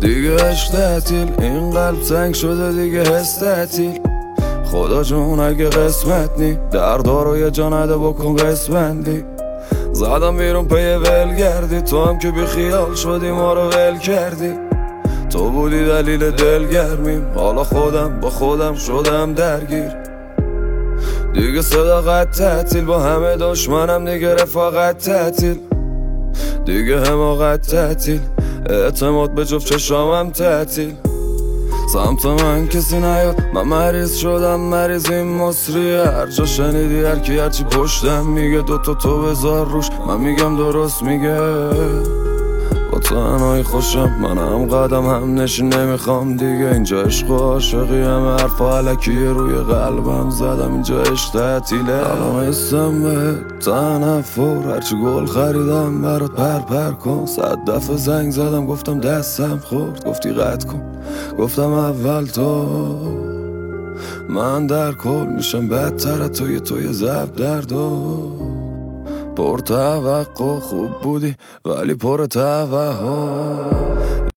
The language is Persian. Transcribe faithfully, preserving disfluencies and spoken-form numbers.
دیگه عشق تعطیل، این قلب تنگ شده دیگه حس تعطیل. خدا جون اگه قسمت نی دردا رو یه جا نده بکن قسمندی. زدم بیرون پی ول گردی، تو هم که بی خیال شدی ما رو ول کردی. تو بودی دلیل دلگرمیم، حالا خودم با خودم شدم درگیر. دیگه صداقت تعطیل، با همه دشمنم دیگه رفاقت تعطیل. دیگه حماقت تعطیل، اعتماد به جفت چشامم تعطیل. سمت من کسی نیاد، من مریض شدم مریض این مصری. هر جا شنیدی هر کی هرچی پشتم میگه دوتا تو بذار روش، من میگم درست میگه. با تنهایی خوشم، من هم قدم هم نشین نمیخوام دیگه. اینجا عشق و عاشقی همه حرفا علکیه روی قلبم زدم، اینجا عشق تعطیله. الان حسم به تنفر، هرچی گل خریدم برات پر پر کن. صد دفعه زنگ زدم گفتم دستم خورد، گفتی قطع کن. گفتم اول تو، من در کل میشم بدتر توی توی زب دردو. پر توقع خوب بودی ولی پر توهم.